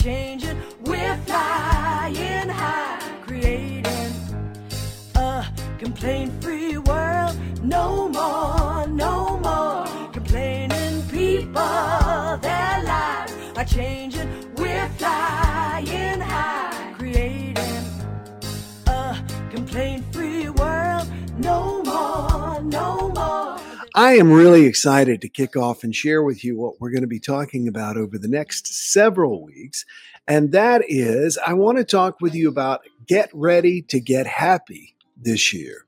changing. We're flying high, creating a complaint-free world. No more, no more complaining people. Their lives are changing. We're flying high, creating a complaint-free world. No more, no more. I am really excited to kick off and share with you what we're going to be talking about over the next several weeks. And that is, I want to talk with you about get ready to get happy this year.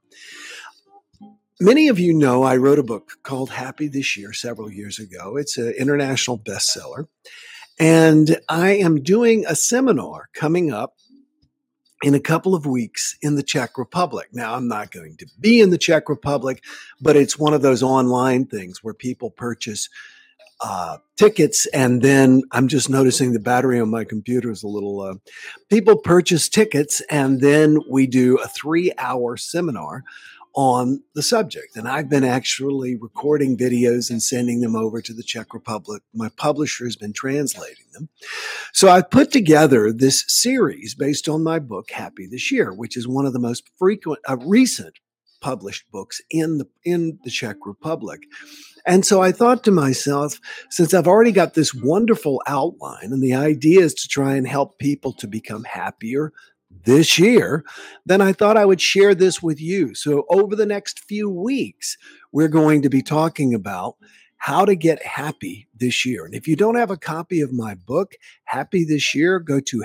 Many of you know I wrote a book called Happy This Year several years ago. It's an international bestseller. And I am doing a seminar coming up in a couple of weeks in the Czech Republic. Now, I'm not going to be in the Czech Republic, but it's one of those online things where people purchase tickets, and then I'm just noticing the battery on my computer is a little, people purchase tickets, and then we do a 3-hour seminar on the subject. And I've been actually recording videos and sending them over to the Czech Republic. My publisher has been translating them. So I've put together this series based on my book, Happy This Year, which is one of the most recent published books in the Czech Republic. And so I thought to myself, since I've already got this wonderful outline and the idea is to try and help people to become happier this year, then I thought I would share this with you. So over the next few weeks, we're going to be talking about how to get happy this year. And if you don't have a copy of my book, Happy This Year, go to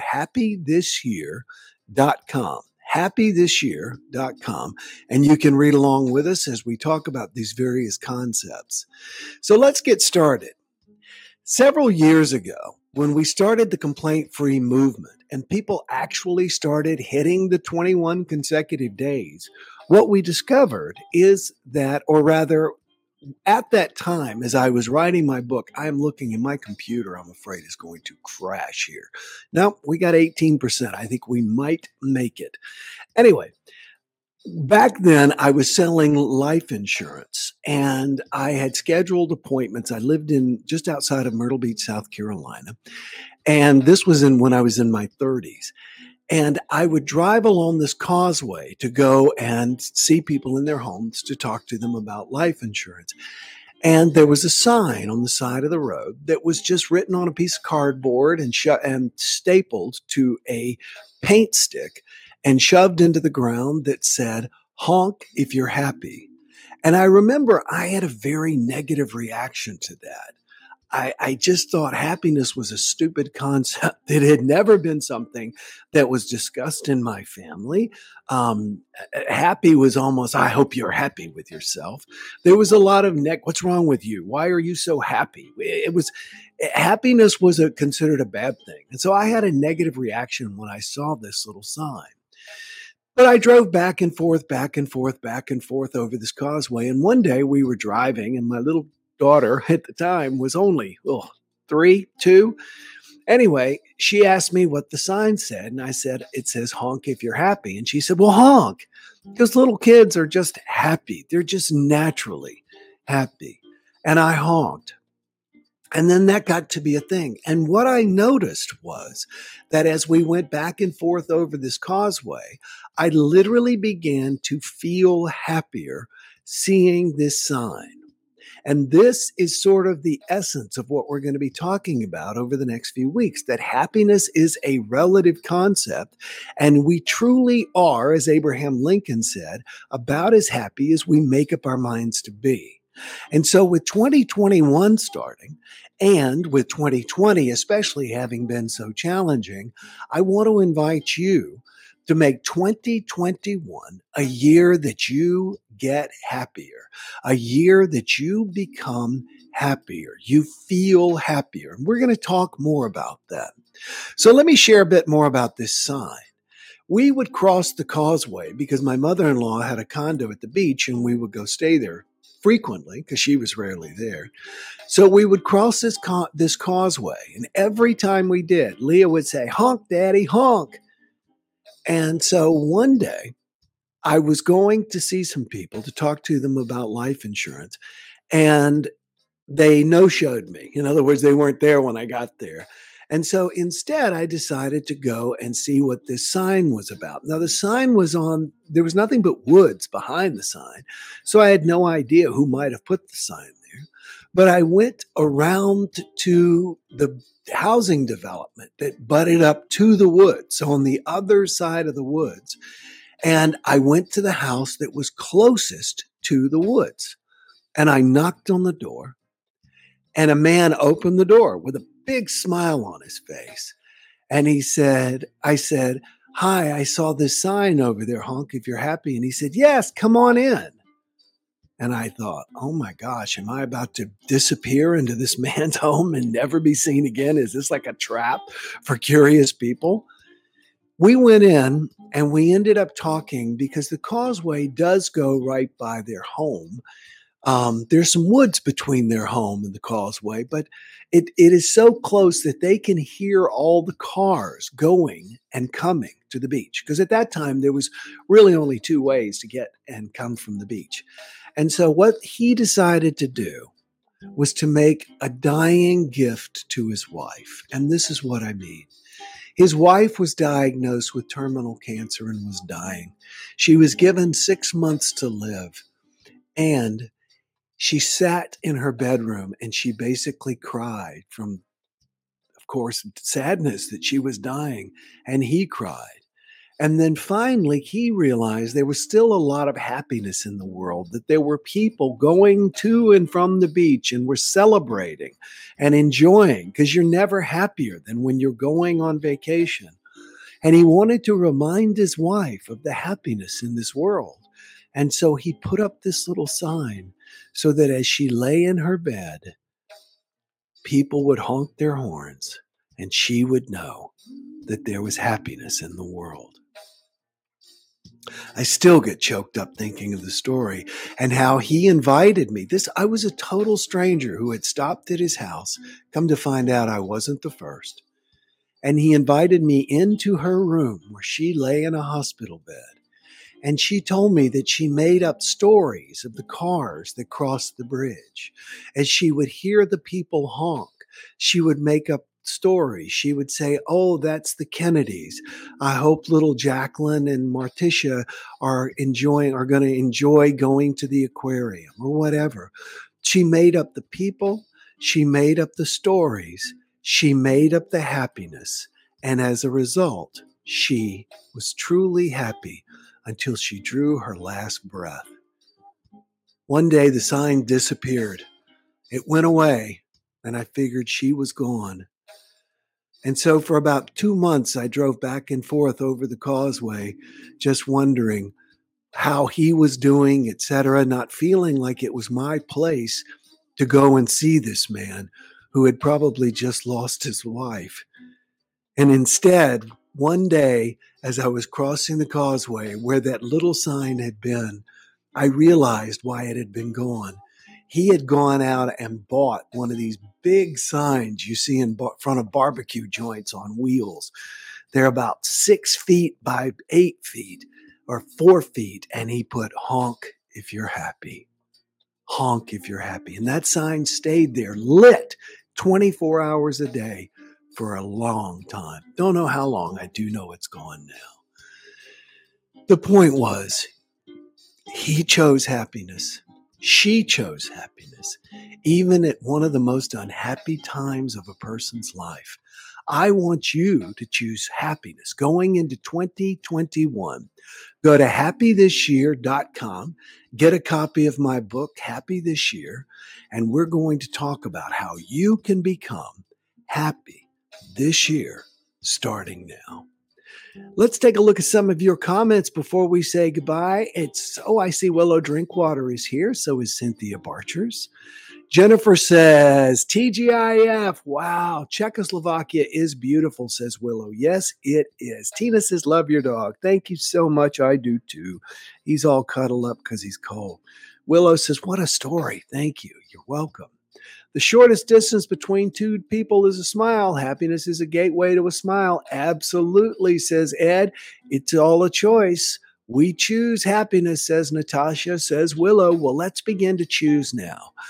happythisyear.com. happythisyear.com, and you can read along with us as we talk about these various concepts. So let's get started. Several years ago, when we started the complaint-free movement and people actually started hitting the 21 consecutive days, what we discovered is that, or rather, at that time, as I was writing my book, I'm looking, and my computer, I'm afraid, is going to crash here. Now, we got 18%. I think we might make it. Anyway, back then, I was selling life insurance, and I had scheduled appointments. I lived in just outside of Myrtle Beach, South Carolina, and this was when I was in my 30s. And I would drive along this causeway to go and see people in their homes to talk to them about life insurance. And there was a sign on the side of the road that was just written on a piece of cardboard and stapled to a paint stick and shoved into the ground that said, "Honk if you're happy." And I remember I had a very negative reaction to that. I just thought happiness was a stupid concept. It had never been something that was discussed in my family. Happy was almost, I hope you're happy with yourself. There was a lot of what's wrong with you? Why are you so happy? Happiness was considered a bad thing. And so I had a negative reaction when I saw this little sign. But I drove back and forth over this causeway. And one day we were driving, and my little daughter at the time was only 3, 2. Anyway, she asked me what the sign said, and I said, "It says honk if you're happy." And she said, "Well, honk, because little kids are just happy. They're just naturally happy." And I honked. And then that got to be a thing. And what I noticed was that as we went back and forth over this causeway, I literally began to feel happier seeing this sign. And this is sort of the essence of what we're going to be talking about over the next few weeks, that happiness is a relative concept. And we truly are, as Abraham Lincoln said, about as happy as we make up our minds to be. And so with 2021 starting, and with 2020 especially having been so challenging, I want to invite you to make 2021 a year that you get happier, a year that you become happier, you feel happier. And we're going to talk more about that. So let me share a bit more about this sign. We would cross the causeway because my mother-in-law had a condo at the beach, and we would go stay there frequently because she was rarely there. So we would cross this causeway, and every time we did, Leah would say, "Honk, Daddy, honk." And so one day I was going to see some people to talk to them about life insurance, and they no-showed me. In other words, they weren't there when I got there. And so instead, I decided to go and see what this sign was about. Now, the sign was there was nothing but woods behind the sign. So I had no idea who might have put the sign there. But I went around to the housing development that butted up to the woods. So on the other side of the woods. And I went to the house that was closest to the woods. And I knocked on the door. And a man opened the door with a big smile on his face. And I said, "Hi, I saw this sign over there, honk if you're happy." And he said, "Yes, come on in." And I thought, oh my gosh, am I about to disappear into this man's home and never be seen again? Is this like a trap for curious people? We went in and we ended up talking because the causeway does go right by their home. There's some woods between their home and the causeway, but it is so close that they can hear all the cars going and coming to the beach. Because at that time, there was really only two ways to get and come from the beach. And so what he decided to do was to make a dying gift to his wife. And this is what I mean. His wife was diagnosed with terminal cancer and was dying. She was given 6 months to live. And she sat in her bedroom and she basically cried from, of course, sadness that she was dying. And he cried. And then finally, he realized there was still a lot of happiness in the world, that there were people going to and from the beach and were celebrating and enjoying, because you're never happier than when you're going on vacation. And he wanted to remind his wife of the happiness in this world. And so he put up this little sign so that as she lay in her bed, people would honk their horns and she would know that there was happiness in the world. I still get choked up thinking of the story and how he invited me. I was a total stranger who had stopped at his house. Come to find out, I wasn't the first. And he invited me into her room where she lay in a hospital bed. And she told me that she made up stories of the cars that crossed the bridge. As she would hear the people honk, she would make up stories. She would say, "Oh, that's the Kennedys. I hope little Jacqueline and Marticia are going to enjoy going to the aquarium," or whatever. She made up the people. She made up the stories. She made up the happiness. And as a result, she was truly happy until she drew her last breath. One day, the sign disappeared. It went away, and I figured she was gone. And so for about 2 months, I drove back and forth over the causeway, just wondering how he was doing, etc., not feeling like it was my place to go and see this man who had probably just lost his wife. And instead, one day, as I was crossing the causeway where that little sign had been, I realized why it had been gone. He had gone out and bought one of these big signs you see in front of barbecue joints on wheels. They're about 6 feet by 8 feet or 4 feet. And he put, "Honk if you're happy. Honk if you're happy." And that sign stayed there lit 24 hours a day for a long time. Don't know how long. I do know it's gone now. The point was, he chose happiness. She chose happiness, even at one of the most unhappy times of a person's life. I want you to choose happiness going into 2021. Go to happythisyear.com, get a copy of my book, Happy This Year, and we're going to talk about how you can become happy this year, starting now. Let's take a look at some of your comments before we say goodbye. I see Willow Drinkwater is here. So is Cynthia Barchers. Jennifer says, TGIF. Wow. Czechoslovakia is beautiful, says Willow. Yes, it is. Tina says, love your dog. Thank you so much. I do too. He's all cuddled up because he's cold. Willow says, what a story. Thank you. You're welcome. The shortest distance between two people is a smile. Happiness is a gateway to a smile. Absolutely, says Ed. It's all a choice. We choose happiness, says Natasha, says Willow. Well, let's begin to choose now.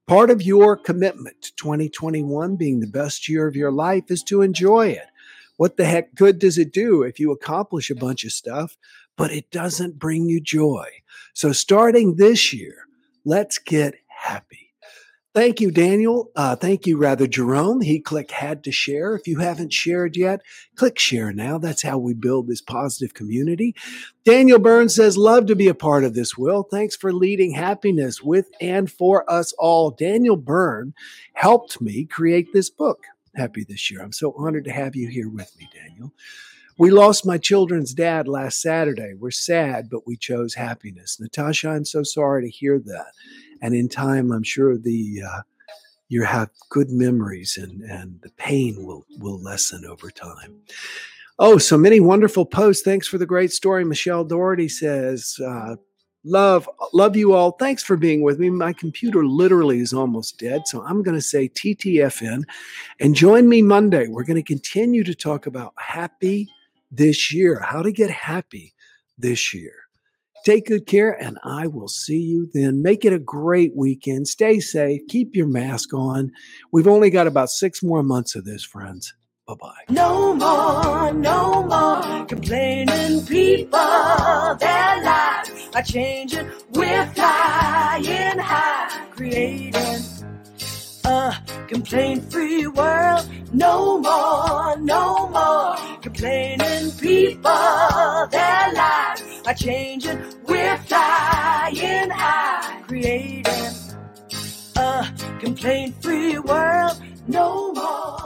Part of your commitment to 2021 being the best year of your life is to enjoy it. What the heck good does it do if you accomplish a bunch of stuff, but it doesn't bring you joy? So starting this year, let's get happy. Thank you, Daniel. Thank you, Jerome. He clicked had to share. If you haven't shared yet, click share now. That's how we build this positive community. Daniel Burns says, love to be a part of this, Will. Thanks for leading happiness with and for us all. Daniel Byrne helped me create this book, Happy This Year. I'm so honored to have you here with me, Daniel. We lost my children's dad last Saturday. We're sad, but we chose happiness. Natasha, I'm so sorry to hear that. And in time, I'm sure you have good memories and the pain will lessen over time. Oh, so many wonderful posts. Thanks for the great story. Michelle Doherty says, love you all. Thanks for being with me. My computer literally is almost dead. So I'm going to say TTFN and join me Monday. We're going to continue to talk about happy this year, how to get happy this year. Take good care, and I will see you then. Make it a great weekend. Stay safe. Keep your mask on. We've only got about 6 more months of this, friends. Bye-bye. No more complaining people. Their lives are changing. We're flying high, creating a complaint-free world. No more complaining people. Their lives are changing. We're flying high, creating a complaint-free world. No more.